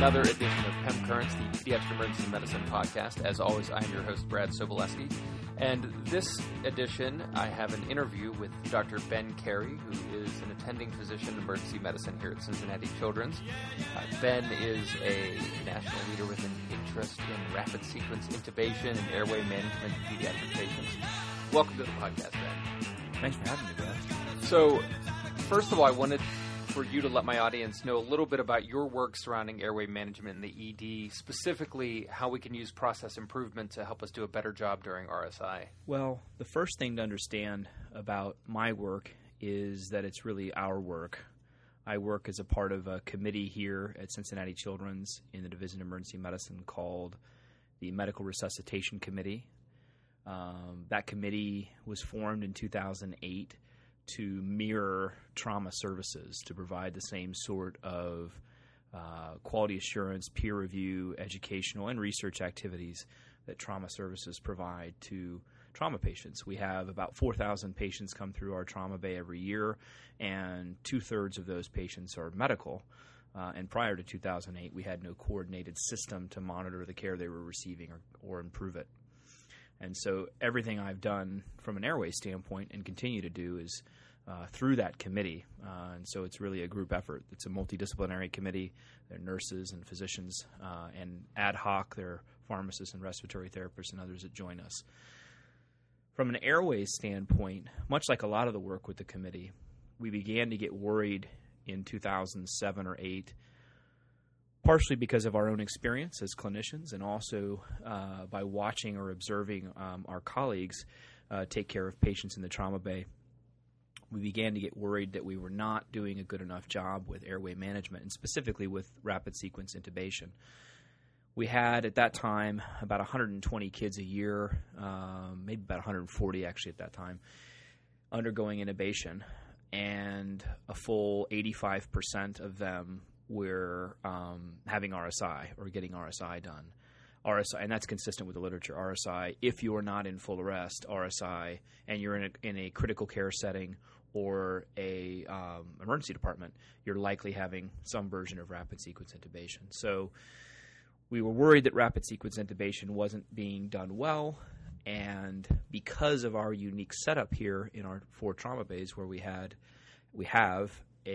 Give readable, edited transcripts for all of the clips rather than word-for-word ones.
another edition of PEM Currents, the Pediatric Emergency Medicine podcast. As always, I'm your host, Brad Sobolewski. And this edition, I have an interview with Dr. Ben Carey, who is an attending physician in emergency medicine here at Cincinnati Children's. Ben is a national leader with an interest in rapid sequence intubation and airway management in pediatric patients. Welcome to the podcast, Ben. Thanks for having me, Brad. So, first of all, I wanted for you to let my audience know a little bit about your work surrounding airway management in the ED, specifically how we can use process improvement to help us do a better job during RSI. Well, the first thing to understand about my work is that it's really our work. I work as a part of a committee here at Cincinnati Children's in the Division of Emergency Medicine called the Medical Resuscitation Committee. That committee was formed in 2008 to mirror trauma services, to provide the same sort of quality assurance, peer review, educational, and research activities that trauma services provide to trauma patients. We have about 4,000 patients come through our trauma bay every year, and two-thirds of those patients are medical. And prior to 2008, we had no coordinated system to monitor the care they were receiving or improve it. And so everything I've done from an airway standpoint and continue to do is through that committee. And so it's really a group effort. It's a multidisciplinary committee. There are nurses and physicians and ad hoc. There are pharmacists and respiratory therapists and others that join us. From an airway standpoint, much like a lot of the work with the committee, we began to get worried in 2007 or 8, partially because of our own experience as clinicians and also by watching or observing our colleagues take care of patients in the trauma bay. We began to get worried that we were not doing a good enough job with airway management and specifically with rapid sequence intubation. We had at that time about 120 kids a year, maybe about 140 actually at that time, undergoing intubation, and a full 85% of them were having RSI or getting RSI done. RSI, and that's consistent with the literature. RSI, if you are not in full arrest, RSI, and you're in a critical care setting or a emergency department, you're likely having some version of rapid sequence intubation. So we were worried that rapid sequence intubation wasn't being done well, and because of our unique setup here in our 4 trauma bays where we have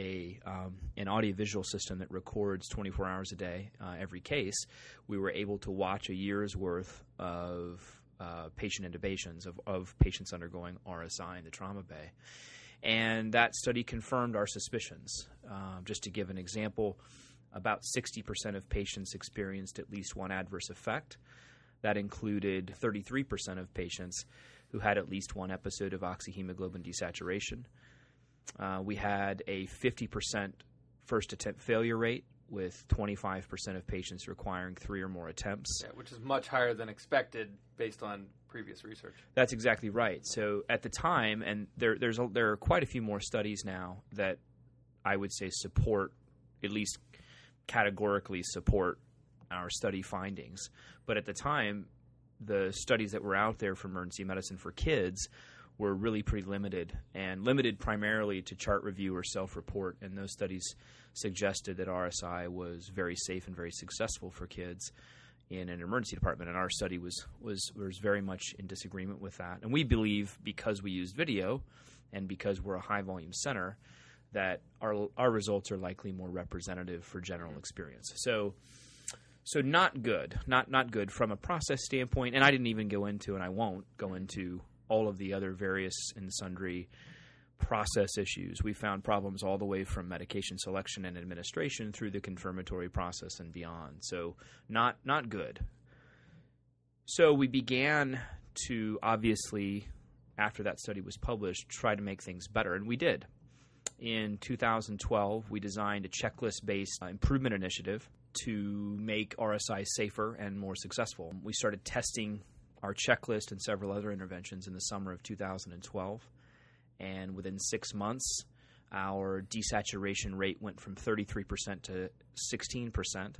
an audiovisual system that records 24 hours a day every case, we were able to watch a year's worth of patient intubations of patients undergoing RSI in the trauma bay. And that study confirmed our suspicions. Just to give an example, about 60% of patients experienced at least one adverse effect. That included 33% of patients who had at least one episode of oxyhemoglobin desaturation. We had a 50% first attempt failure rate with 25% of patients requiring 3 or more attempts. Yeah, which is much higher than expected based on previous research. That's exactly right. So at the time, and there are quite a few more studies now that I would say support, at least categorically support our study findings. But at the time, the studies that were out there for emergency medicine for kids were really pretty limited, and limited primarily to chart review or self-report, and those studies suggested that RSI was very safe and very successful for kids in an emergency department, and our study was very much in disagreement with that. And we believe, because we used video and because we're a high-volume center, that our results are likely more representative for general experience. So not good, not good from a process standpoint, and I didn't even go into, and I won't go into all of the other various and sundry process issues. We found problems all the way from medication selection and administration through the confirmatory process and beyond. So not good. So we began to, obviously, after that study was published, try to make things better, and we did. In 2012, we designed a checklist-based improvement initiative to make RSI safer and more successful. We started testing our checklist and several other interventions in the summer of 2012. And within 6 months, our desaturation rate went from 33% to 16%.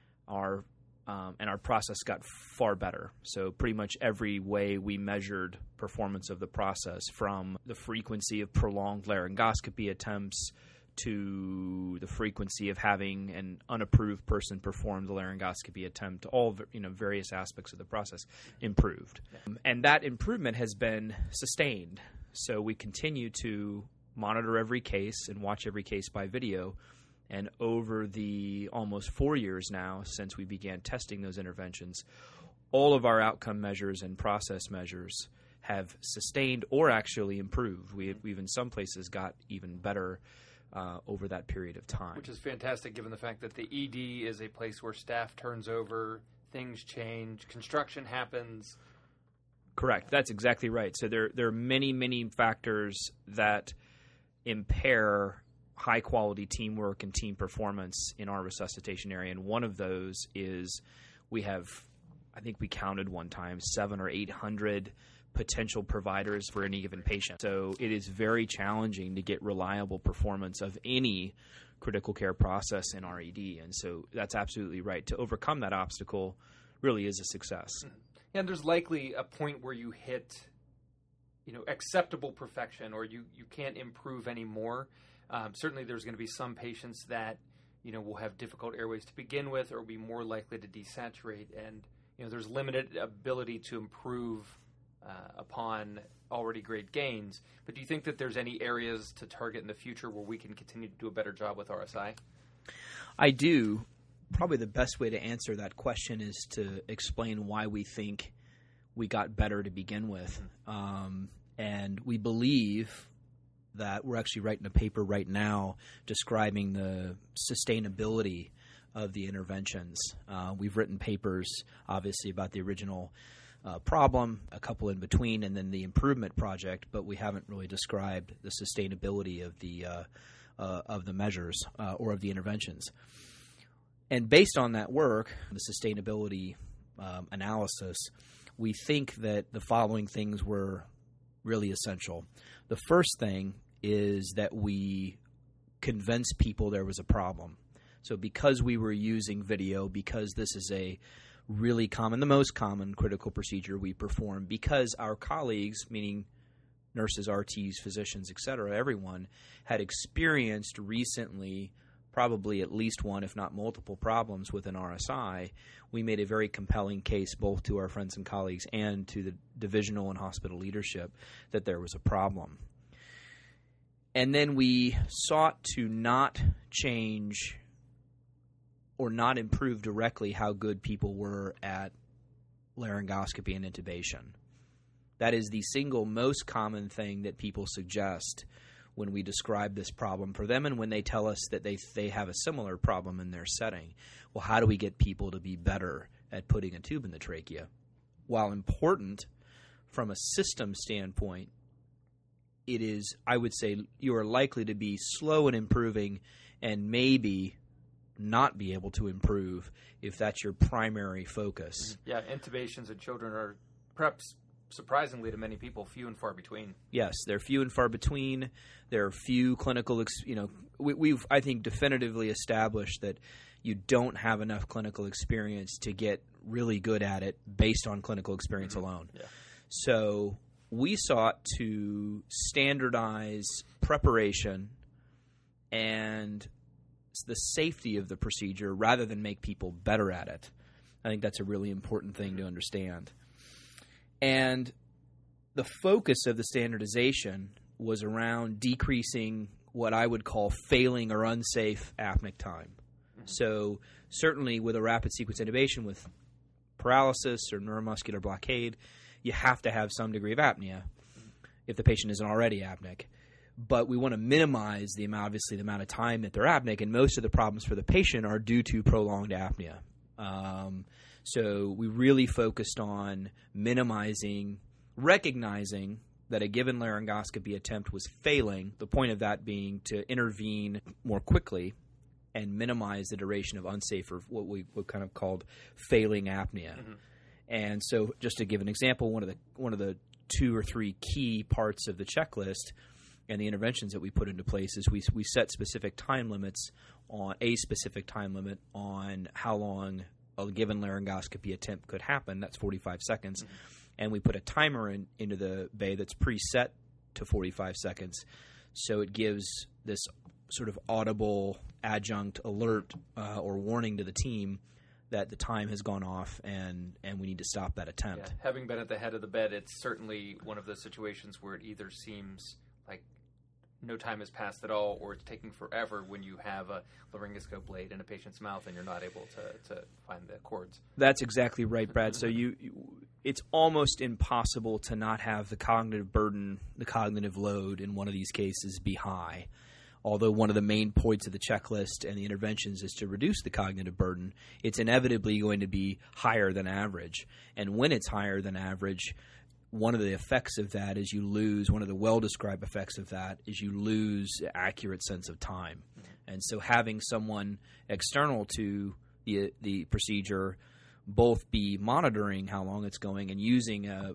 And our process got far better. So pretty much every way we measured performance of the process, from the frequency of prolonged laryngoscopy attempts to the frequency of having an unapproved person perform the laryngoscopy attempt, all various aspects of the process improved. And that improvement has been sustained. So we continue to monitor every case and watch every case by video. And over the almost 4 years now since we began testing those interventions, all of our outcome measures and process measures have sustained or actually improved. We've in some places got even better over that period of time. Which is fantastic given the fact that the ED is a place where staff turns over, things change, construction happens. Correct. That's exactly right. So there are many, many factors that impair high-quality teamwork and team performance in our resuscitation area, and one of those is we have, I think we counted one time, 700 or 800 potential providers for any given patient. So it is very challenging to get reliable performance of any critical care process in our ED, and so that's absolutely right. To overcome that obstacle really is a success. And there's likely a point where you hit, acceptable perfection, or you can't improve anymore. Certainly there's going to be some patients that, will have difficult airways to begin with or be more likely to desaturate. And, there's limited ability to improve upon already great gains. But do you think that there's any areas to target in the future where we can continue to do a better job with RSI? I do. Probably the best way to answer that question is to explain why we think we got better to begin with. And we believe that we're actually writing a paper right now describing the sustainability of the interventions. We've written papers, obviously, about the original problem, a couple in between, and then the improvement project, but we haven't really described the sustainability of the measures or of the interventions. And based on that work, the sustainability analysis, we think that the following things were really essential. The first thing is that we convinced people there was a problem. So because we were using video, because this is a really common, the most common critical procedure we perform, because our colleagues, meaning nurses, RTs, physicians, et cetera, everyone, had experienced recently probably at least one, if not multiple, problems with an RSI, we made a very compelling case both to our friends and colleagues and to the divisional and hospital leadership that there was a problem. And then we sought to not change or not improve directly how good people were at laryngoscopy and intubation. That is the single most common thing that people suggest when we describe this problem for them and when they tell us that they have a similar problem in their setting. Well, how do we get people to be better at putting a tube in the trachea? While important from a system standpoint, it is, I would say, you are likely to be slow in improving and maybe not be able to improve if that's your primary focus. Yeah, intubations in children are perhaps surprisingly to many people few and far between. Yes, they're few and far between. There are few clinical, we've, I think, definitively established that you don't have enough clinical experience to get really good at it based on clinical experience alone. Yeah. So we sought to standardize preparation and the safety of the procedure rather than make people better at it. I think that's a really important thing to understand. And the focus of the standardization was around decreasing what I would call failing or unsafe apneic time. So certainly with a rapid sequence intubation with paralysis or neuromuscular blockade, you have to have some degree of apnea if the patient isn't already apneic. But we want to minimize the amount of time that they're apneic, and most of the problems for the patient are due to prolonged apnea. So we really focused on recognizing that a given laryngoscopy attempt was failing, the point of that being to intervene more quickly and minimize the duration of unsafe or what we kind of called failing apnea. Mm-hmm. And so just to give an example, one of the 2 or 3 key parts of the checklist and the interventions that we put into place is we set specific time limits on a specific time limit on how long a given laryngoscopy attempt could happen. That's 45 seconds. Mm-hmm. And we put a timer into the bay that's preset to 45 seconds. So it gives this sort of audible adjunct alert or warning to the team that the time has gone off and we need to stop that attempt. Yeah. Having been at the head of the bed, it's certainly one of those situations where it either seems like no time has passed at all, or it's taking forever when you have a laryngoscope blade in a patient's mouth and you're not able to find the cords. That's exactly right, Brad. So it's almost impossible to not have the cognitive burden, the cognitive load in one of these cases be high. Although one of the main points of the checklist and the interventions is to reduce the cognitive burden, it's inevitably going to be higher than average. And when it's higher than average, one of the effects of that is you lose, one of the well-described effects of that is you lose accurate sense of time. Mm-hmm. And so having someone external to the procedure both be monitoring how long it's going and using a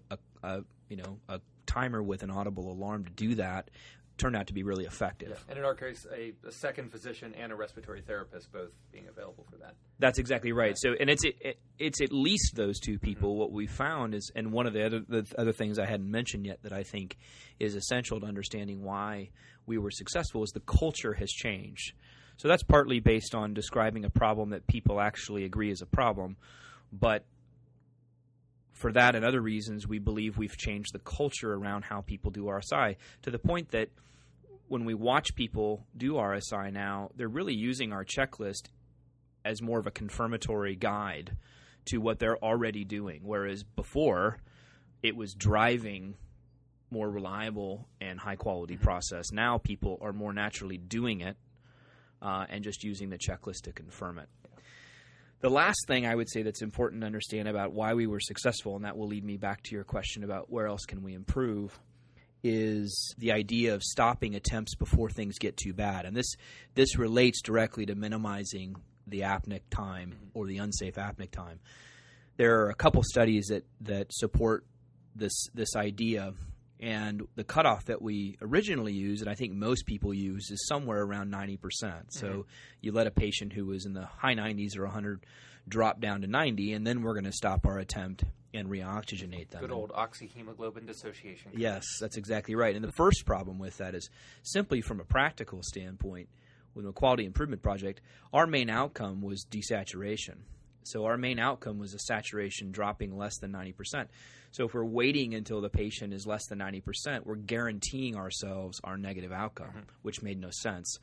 timer with an audible alarm to do that turned out to be really effective. Yeah. And in our case, a second physician and a respiratory therapist both being available for that. That's exactly right. So, and it's at least those two people. Mm-hmm. What we found is, and one of the other things I hadn't mentioned yet that I think is essential to understanding why we were successful is the culture has changed. So that's partly based on describing a problem that people actually agree is a problem, but for that and other reasons, we believe we've changed the culture around how people do RSI to the point that when we watch people do RSI now, they're really using our checklist as more of a confirmatory guide to what they're already doing, whereas before it was driving more reliable and high-quality process. Now people are more naturally doing it and just using the checklist to confirm it. The last thing I would say that's important to understand about why we were successful, and that will lead me back to your question about where else can we improve, is the idea of stopping attempts before things get too bad. And this relates directly to minimizing the apneic time or the unsafe apneic time. There are a couple studies that support this idea, and the cutoff that we originally used, and I think most people use, is somewhere around 90%. So you let a patient who was in the high 90s or 100 drop down to 90, and then we're going to stop our attempt and reoxygenate them. Good old oxyhemoglobin dissociation. Yes, that's exactly right. And the first problem with that is simply from a practical standpoint, with a quality improvement project, our main outcome was desaturation. So our main outcome was a saturation dropping less than 90%. So if we're waiting until the patient is less than 90%, we're guaranteeing ourselves our negative outcome, which made no sense.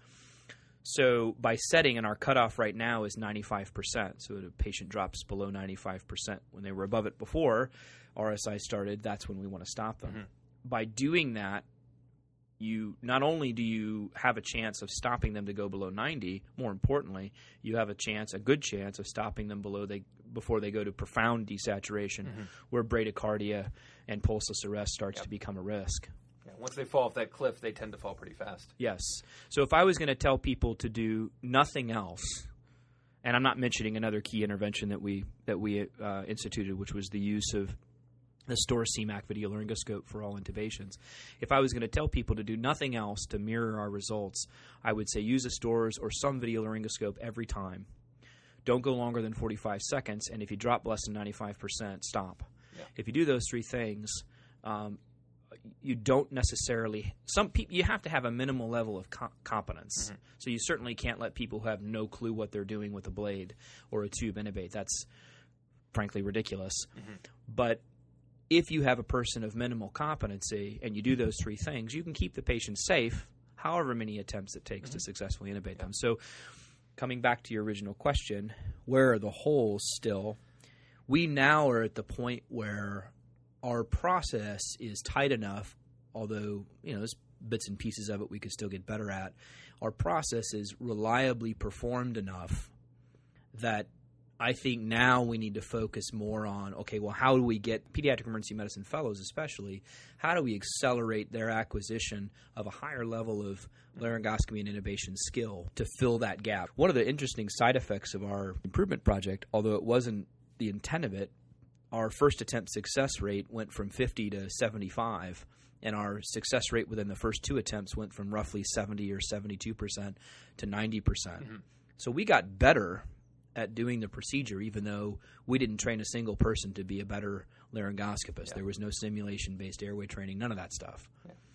So by setting, and our cutoff right now is 95%, so if a patient drops below 95%, when they were above it before RSI started, that's when we want to stop them. By doing that, you not only do you have a chance of stopping them to go below 90, more importantly, you have a good chance of stopping them before they go to profound desaturation, where bradycardia and pulseless arrest starts to become a risk. Yeah, once they fall off that cliff, they tend to fall pretty fast. Yes. So if I was going to tell people to do nothing else, and I'm not mentioning another key intervention that we instituted, which was the use of the Storr CMAC video laryngoscope for all intubations. If I was going to tell people to do nothing else to mirror our results, I would say use a Storr's or some video laryngoscope every time. Don't go longer than 45 seconds, and if you drop less than 95%, stop. Yeah. If you do those three things, you don't necessarily – you have to have a minimal level of competence. So you certainly can't let people who have no clue what they're doing with a blade or a tube intubate. That's frankly ridiculous. But if you have a person of minimal competency and you do those three things, you can keep the patient safe however many attempts it takes to successfully intubate them. So coming back to your original question, where are the holes still? We now are at the point where our process is tight enough, although there's bits and pieces of it we could still get better at. Our process is reliably performed enough that I think now we need to focus more on, okay, well, how do we get pediatric emergency medicine fellows especially, how do we accelerate their acquisition of a higher level of laryngoscopy and intubation skill to fill that gap? One of the interesting side effects of our improvement project, although it wasn't the intent of it, our first attempt success rate went from 50 to 75, and our success rate within the first two attempts went from roughly 70 or 72% to 90%. So we got better at doing the procedure, even though we didn't train a single person to be a better laryngoscopist. There was no simulation-based airway training, none of that stuff.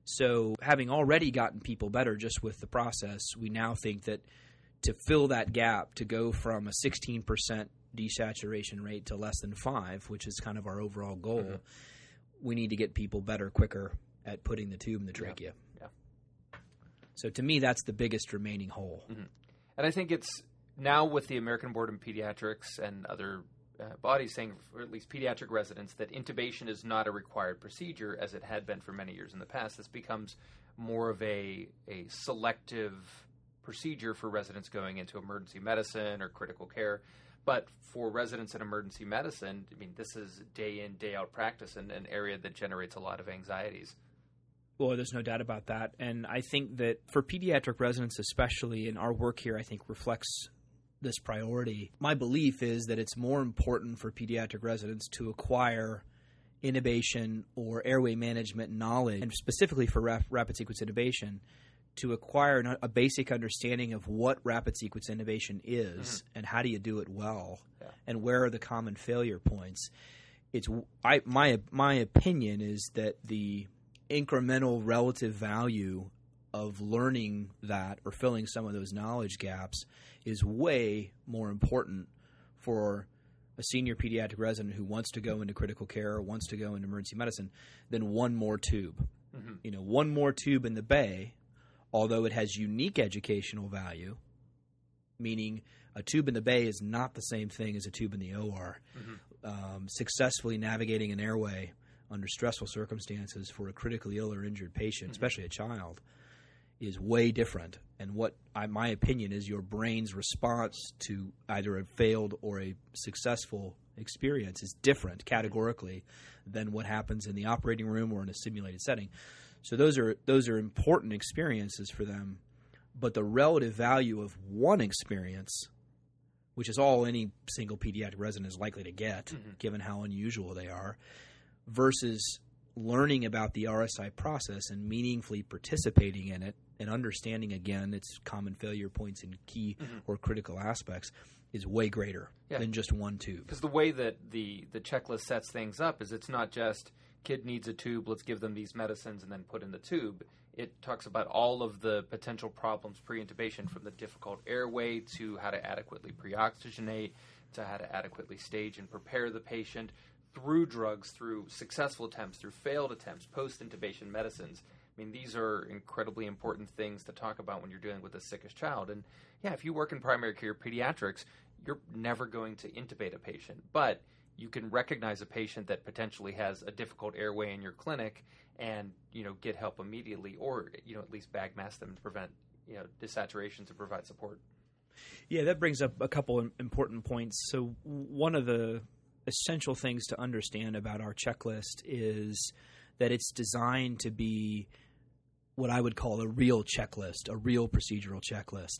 So having already gotten people better just with the process, we now think that to fill that gap, to go from a 16% desaturation rate to less than 5%, which is kind of our overall goal, we need to get people better quicker at putting the tube in the trachea. Yeah. So to me, that's the biggest remaining hole. And I think it's now with the American Board of Pediatrics and other bodies saying, or at least pediatric residents, that intubation is not a required procedure as it had been for many years in the past. This becomes more of a selective procedure for residents going into emergency medicine or critical care. But for residents in emergency medicine, I mean, this is day in, day out practice in an area that generates a lot of anxieties. Well, there's no doubt about that. And I think that for pediatric residents especially, and our work here I think reflects this priority, my belief is that it's more important for pediatric residents to acquire intubation or airway management knowledge, and specifically for rapid sequence intubation, to acquire a basic understanding of what rapid sequence intubation is and how do you do it well and where are the common failure points. My opinion is that the incremental relative value of learning that or filling some of those knowledge gaps is way more important for a senior pediatric resident who wants to go into critical care or wants to go into emergency medicine than one more tube. You know, one more tube in the bay, although it has unique educational value, meaning a tube in the bay is not the same thing as a tube in the OR. Successfully navigating an airway under stressful circumstances for a critically ill or injured patient, especially a child, is way different. And what my opinion is your brain's response to either a failed or a successful experience is different categorically than what happens in the operating room or in a simulated setting. So those are important experiences for them, but the relative value of one experience, which is all any single pediatric resident is likely to get, given how unusual they are, versus learning about the RSI process and meaningfully participating in it and understanding, again, its common failure points and key or critical aspects is way greater than just one tube. Because the way that the checklist sets things up is it's not just kid needs a tube, let's give them these medicines and then put in the tube. It talks about all of the potential problems pre-intubation, from the difficult airway to how to adequately pre-oxygenate to how to adequately stage and prepare the patient, through drugs, through successful attempts, through failed attempts, post-intubation medicines. I mean, these are incredibly important things to talk about when you're dealing with the sickest child. And yeah, if you work in primary care pediatrics, you're never going to intubate a patient, but you can recognize a patient that potentially has a difficult airway in your clinic and, get help immediately, or, at least bag mask them to prevent, desaturations and provide support. Yeah, that brings up a couple important points. So one of the essential things to understand about our checklist is that it's designed to be what I would call a real checklist, a real procedural checklist.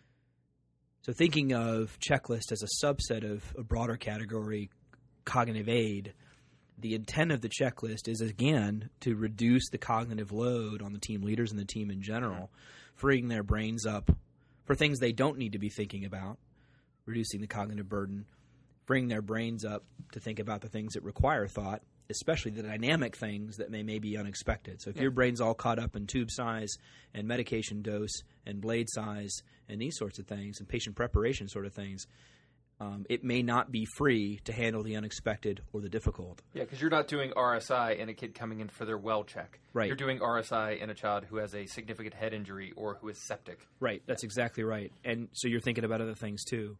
So thinking of checklist as a subset of a broader category, cognitive aid, the intent of the checklist is, again, to reduce the cognitive load on the team leaders and the team in general, freeing their brains up for things they don't need to be thinking about, reducing the cognitive burden, freeing their brains up to think about the things that require thought, especially the dynamic things that may be unexpected. So if your brain's all caught up in tube size and medication dose and blade size and these sorts of things and patient preparation sort of things, it may not be free to handle the unexpected or the difficult. Yeah, because you're not doing RSI in a kid coming in for their well check. Right. You're doing RSI in a child who has a significant head injury or who is septic. Right. That's exactly right. And so you're thinking about other things too.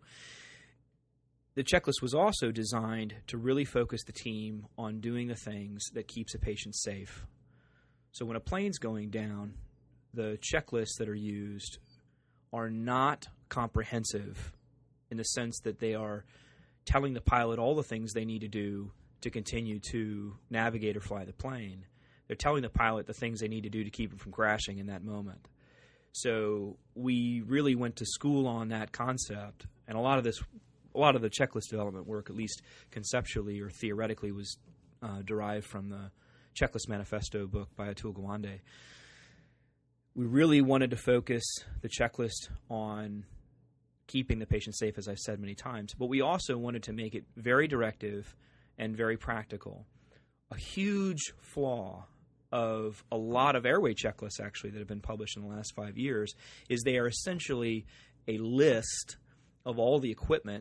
The checklist was also designed to really focus the team on doing the things that keeps a patient safe. So when a plane's going down, the checklists that are used are not comprehensive in the sense that they are telling the pilot all the things they need to do to continue to navigate or fly the plane. They're telling the pilot the things they need to do to keep it from crashing in that moment. So we really went to school on that concept, and a lot of the checklist development work, at least conceptually or theoretically, was derived from the Checklist Manifesto book by Atul Gawande. We really wanted to focus the checklist on keeping the patient safe, as I've said many times, but we also wanted to make it very directive and very practical. A huge flaw of a lot of airway checklists actually that have been published in the last 5 years is they are essentially a list of all the equipment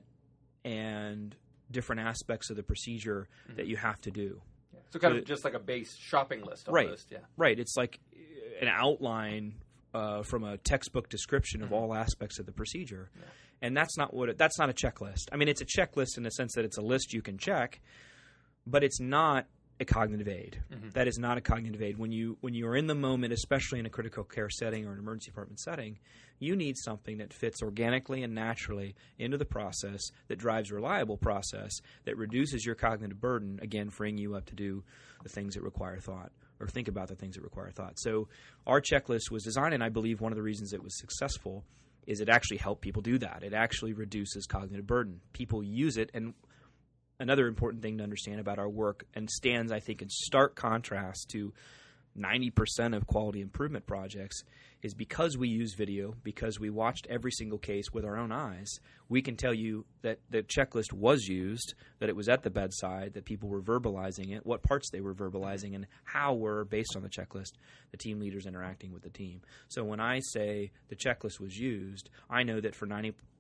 and different aspects of the procedure that you have to do. Yeah. So kind of just like a base shopping list almost. Yeah. Right. It's like an outline from a textbook description of all aspects of the procedure. Yeah. And that's not a checklist. I mean, it's a checklist in the sense that it's a list you can check, but it's not a cognitive aid. That is not a cognitive aid. When you are in the moment, especially in a critical care setting or an emergency department setting, you need something that fits organically and naturally into the process, that drives a reliable process, that reduces your cognitive burden, again, freeing you up to do the things that require thought or think about the things that require thought. So our checklist was designed, and I believe one of the reasons it was successful is it actually helped people do that. It actually reduces cognitive burden. People use it, and another important thing to understand about our work, and stands, I think, in stark contrast to 90% of quality improvement projects, is because we use video, because we watched every single case with our own eyes, we can tell you that the checklist was used, that it was at the bedside, that people were verbalizing it, what parts they were verbalizing, and how were, based on the checklist, the team leaders interacting with the team. So when I say the checklist was used, I know that for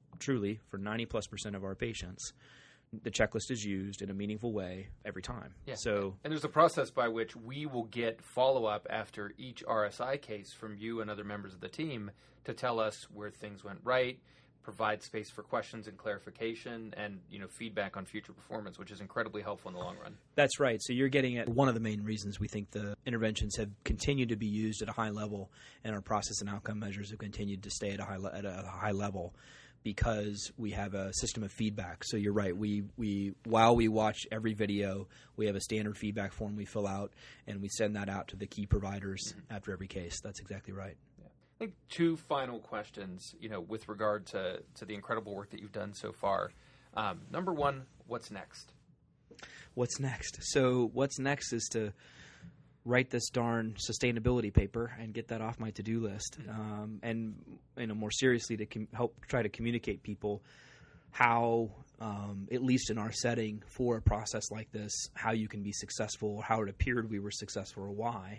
90+% of our patients, the checklist is used in a meaningful way every time. Yeah. So, and there's a process by which we will get follow-up after each RSI case from you and other members of the team to tell us where things went right, provide space for questions and clarification, and feedback on future performance, which is incredibly helpful in the long run. That's right. So you're getting at one of the main reasons we think the interventions have continued to be used at a high level, and our process and outcome measures have continued to stay at a high level, because we have a system of feedback. So you're right. We while we watch every video, we have a standard feedback form we fill out, and we send that out to the key providers after every case. That's exactly right. Yeah. I think two final questions, with regard to the incredible work that you've done so far. Number one, what's next? What's next? So what's next is to write this darn sustainability paper and get that off my to-do list, and more seriously to help try to communicate people how, at least in our setting for a process like this, how you can be successful, how it appeared we were successful, or why.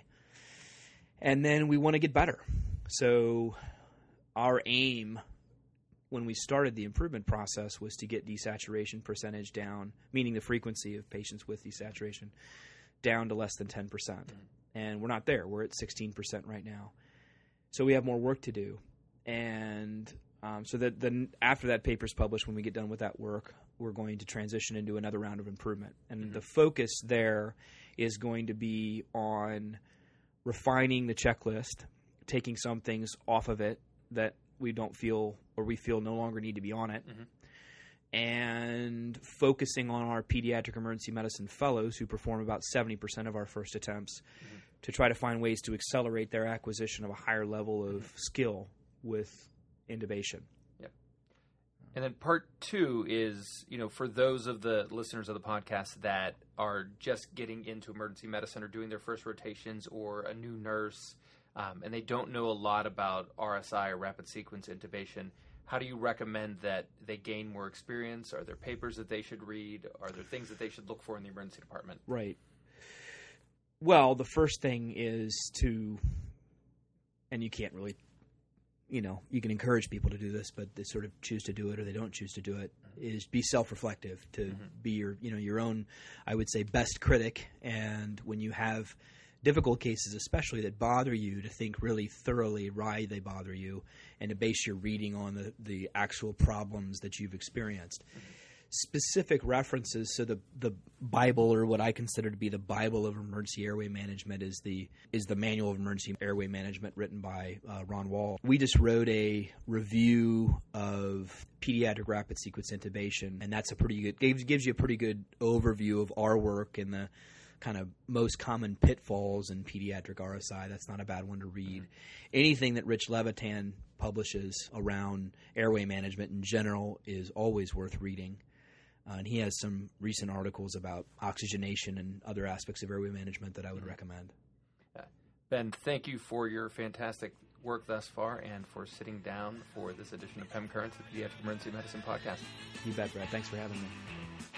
And then we want to get better. So our aim when we started the improvement process was to get desaturation percentage down, meaning the frequency of patients with desaturation, down to less than 10%. And we're not there. We're at 16% right now. So we have more work to do. And so that then after that paper's published, when we get done with that work, we're going to transition into another round of improvement. And the focus there is going to be on refining the checklist, taking some things off of it that we don't feel or we feel no longer need to be on it, and focusing on our pediatric emergency medicine fellows who perform about 70% of our first attempts to try to find ways to accelerate their acquisition of a higher level of skill with intubation. Yep. And then part two is, for those of the listeners of the podcast that are just getting into emergency medicine or doing their first rotations, or a new nurse, and they don't know a lot about RSI or rapid sequence intubation, how do you recommend that they gain more experience? Are there papers that they should read? Are there things that they should look for in the emergency department? Right. Well, the first thing is to, and you can't really, you can encourage people to do this, but they sort of choose to do it or they don't choose to do it, is be self-reflective, to be your own, I would say, best critic. And when you have difficult cases especially that bother you, to think really thoroughly why they bother you, and to base your reading on the actual problems that you've experienced. Specific references, so the Bible, or what I consider to be the Bible of emergency airway management, is the Manual of Emergency Airway Management, written by Ron Wall. We just wrote a review of pediatric rapid sequence intubation, and that's gives you a pretty good overview of our work and the kind of most common pitfalls in pediatric RSI. That's not a bad one to read. Anything that Rich Levitan publishes around airway management in general is always worth reading. And he has some recent articles about oxygenation and other aspects of airway management that I would recommend. Ben, thank you for your fantastic work thus far and for sitting down for this edition of PEM Currents, the Pediatric Emergency Medicine Podcast. You bet, Brad. Thanks for having me.